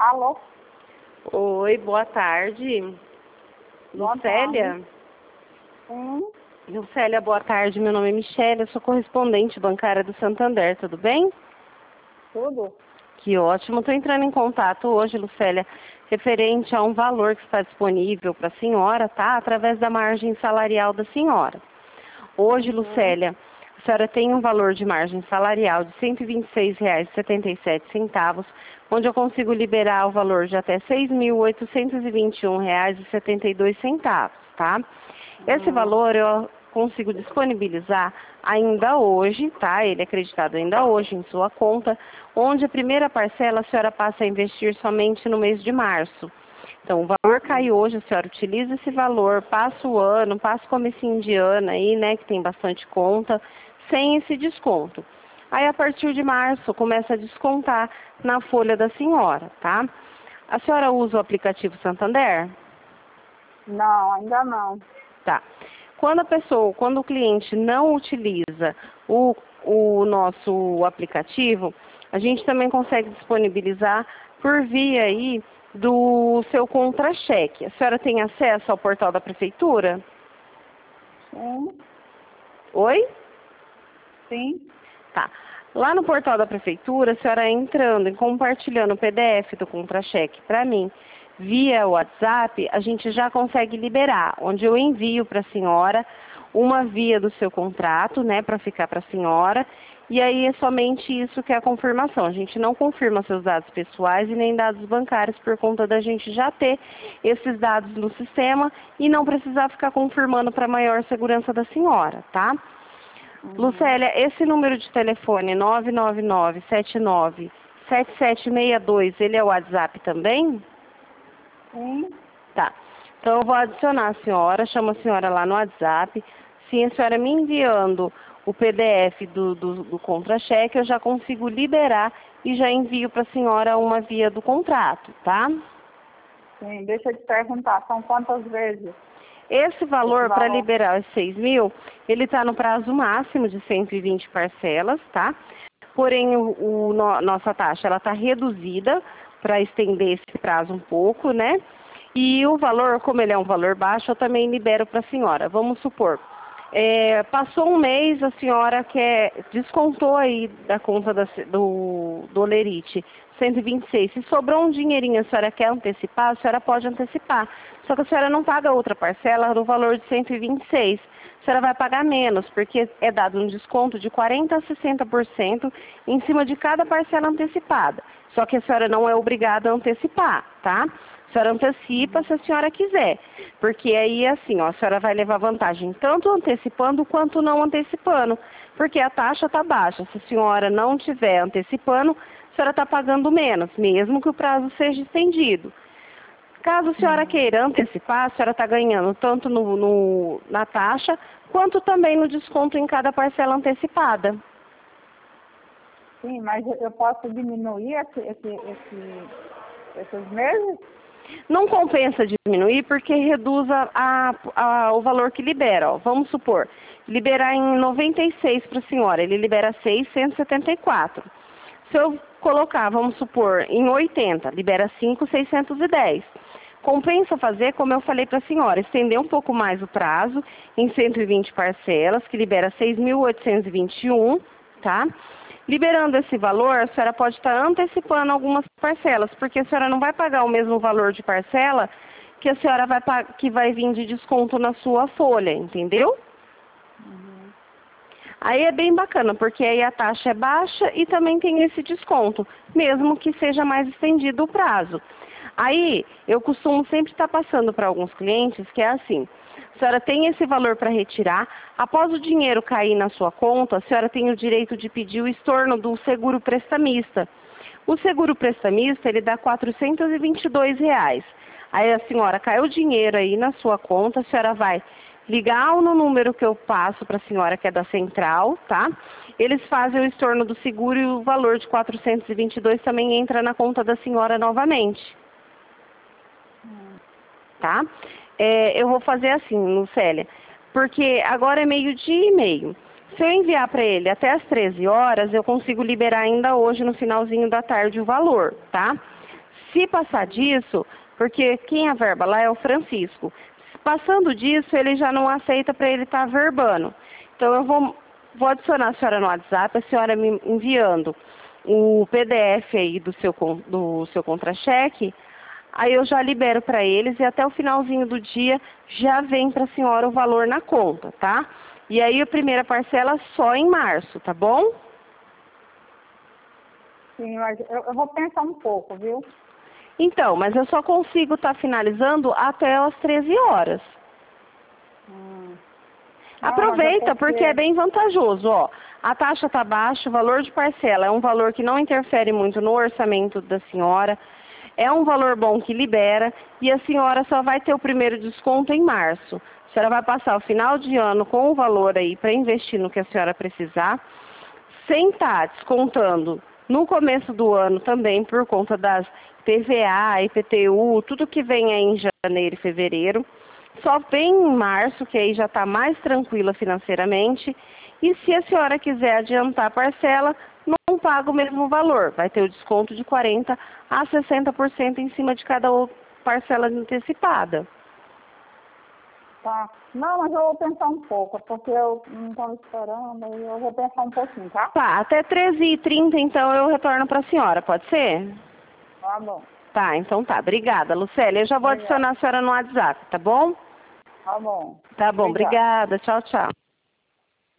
Alô? Oi, boa tarde. Boa Lucélia? tarde. Sim, Lucélia, boa tarde. Meu nome é Michele, eu sou correspondente bancária do Santander, tudo bem? tudo? Que ótimo. Estou entrando em contato hoje, Lucélia, referente a um valor que está disponível para a senhora, tá? Através da margem salarial da senhora. Hoje, Lucélia, a senhora tem um valor de margem salarial de R$ 126,77, onde eu consigo liberar o valor de até R$ 6.821,72, tá? Esse valor eu consigo disponibilizar ainda hoje, tá? Ele é acreditado ainda hoje em sua conta, onde a primeira parcela a senhora passa a investir somente no mês de março. Então, o valor cai hoje, a senhora utiliza esse valor, passa o ano, passa o comecinho de ano aí, né, que tem bastante conta, sem esse desconto. Aí, a partir de março, começa a descontar na folha da senhora, tá? A senhora usa o aplicativo Santander? Não, ainda não. Tá. Quando o cliente não utiliza o nosso aplicativo, a gente também consegue disponibilizar por via aí do seu contra-cheque. A senhora tem acesso ao portal da prefeitura? Sim, Oi? sim. Tá. Lá no portal da prefeitura, a senhora entrando e compartilhando o PDF do contra-cheque para mim, via WhatsApp, a gente já consegue liberar, onde eu envio para a senhora uma via do seu contrato, né, para ficar para a senhora, e aí é somente isso que é a confirmação. A gente não confirma seus dados pessoais e nem dados bancários por conta da gente já ter esses dados no sistema e não precisar ficar confirmando para maior segurança da senhora, tá? Lucélia, esse número de telefone 999-79-7762, ele é o WhatsApp também? Sim. Tá. Então eu vou adicionar a senhora, chamo a senhora lá no WhatsApp. Se a senhora me enviando o PDF do contra-cheque, eu já consigo liberar e já envio para a senhora uma via do contrato, tá? Sim, deixa eu te perguntar, são quantas vezes Esse esse valor para valor? liberar os 6.000, ele está no prazo máximo de 120 parcelas, tá? Porém, nossa taxa ela está reduzida para estender esse prazo um pouco, né? E o valor, como ele é um valor baixo, eu também libero para a senhora. Vamos supor, passou um mês, a senhora descontou aí da conta do Olerite 126. Se sobrou um dinheirinho, a senhora quer antecipar, a senhora pode antecipar. Só que a senhora não paga outra parcela no valor de 126. A senhora vai pagar menos, porque é dado um desconto de 40% a 60% em cima de cada parcela antecipada. Só que a senhora não é obrigada a antecipar, tá? A senhora antecipa se a senhora quiser, porque aí assim, ó, a senhora vai levar vantagem tanto antecipando quanto não antecipando, porque a taxa está baixa. Se a senhora não estiver antecipando, a senhora está pagando menos, mesmo que o prazo seja estendido. Caso a senhora queira antecipar, a senhora está ganhando tanto na taxa, quanto também no desconto em cada parcela antecipada. Sim, mas eu posso diminuir esses meses? Não compensa diminuir porque reduz o valor que libera. Ó. Vamos supor, liberar em 96 para a senhora, ele libera 674. Se eu colocar, vamos supor, em 80, libera 5.610. Compensa fazer, como eu falei para a senhora, estender um pouco mais o prazo em 120 parcelas, que libera 6.821, tá? Liberando esse valor, a senhora pode estar antecipando algumas parcelas, porque a senhora não vai pagar o mesmo valor de parcela que a senhora que vai vir de desconto na sua folha, entendeu? Aí é bem bacana, porque aí a taxa é baixa e também tem esse desconto, mesmo que seja mais estendido o prazo. Aí, eu costumo sempre estar passando para alguns clientes que é assim, a senhora tem esse valor para retirar, após o dinheiro cair na sua conta, a senhora tem o direito de pedir o estorno do seguro prestamista. O seguro prestamista, ele dá R$ 422. Aí a senhora caiu o dinheiro aí na sua conta, a senhora vai ligar no número que eu passo para a senhora, que é da central, tá? Eles fazem o estorno do seguro e o valor de 422 também entra na conta da senhora novamente. Tá? Eu vou fazer assim, Lucélia, porque agora é 12:30. Se eu enviar para ele até as 13 horas, eu consigo liberar ainda hoje, no finalzinho da tarde, o valor, tá? Se passar disso, porque quem averba lá é o Francisco. Passando disso, ele já não aceita para ele estar averbando. Então eu vou adicionar a senhora no WhatsApp, a senhora me enviando o PDF aí do seu contra-cheque, aí eu já libero para eles e até o finalzinho do dia já vem para a senhora o valor na conta, tá? E aí a primeira parcela só em março, tá bom? Sim, mas eu vou pensar um pouco, viu? Então, mas eu só consigo estar finalizando até as 13 horas. Não, Aproveita, porque é bem vantajoso, ó. A taxa está baixa, o valor de parcela é um valor que não interfere muito no orçamento da senhora, é um valor bom que libera e a senhora só vai ter o primeiro desconto em março. A senhora vai passar o final de ano com o valor aí para investir no que a senhora precisar, sem estar descontando no começo do ano também por conta das PVA, IPTU, tudo que vem aí em janeiro e fevereiro. Só vem em março, que aí já está mais tranquila financeiramente. E se a senhora quiser adiantar a parcela, não paga o mesmo valor. Vai ter o desconto de 40% a 60% em cima de cada parcela antecipada. Tá. Não, mas eu vou pensar um pouco, porque eu não estava esperando, e eu vou pensar um pouquinho, tá? Tá, até 13h30 então eu retorno para a senhora, pode ser? Tá bom. Tá, então tá. Obrigada, Lucélia. Eu já vou Obrigada. adicionar a senhora no WhatsApp, tá bom? Tá bom. Tá bom, Obrigada. obrigada. Tchau, tchau.